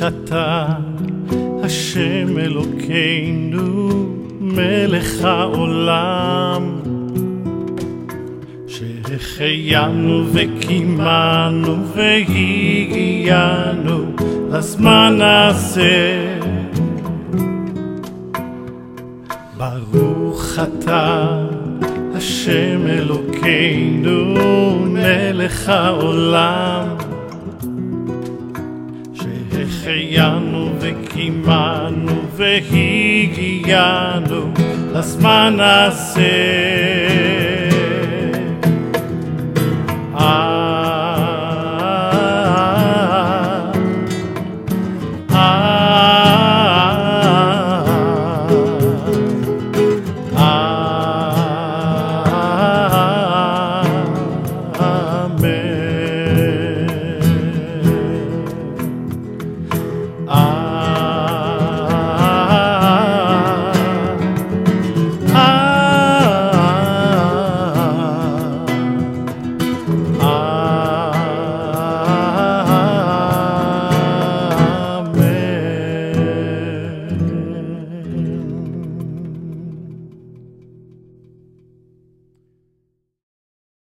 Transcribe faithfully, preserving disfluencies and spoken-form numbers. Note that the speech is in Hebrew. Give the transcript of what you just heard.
אתה השם אלוקינו מלך העולם, שהחיינו וקיימנו והגיענו לזמן הזה. ברוך אתה השם אלוקינו מלך העולם, שהחיינו וקיימנו והגיענו לזמן הזה.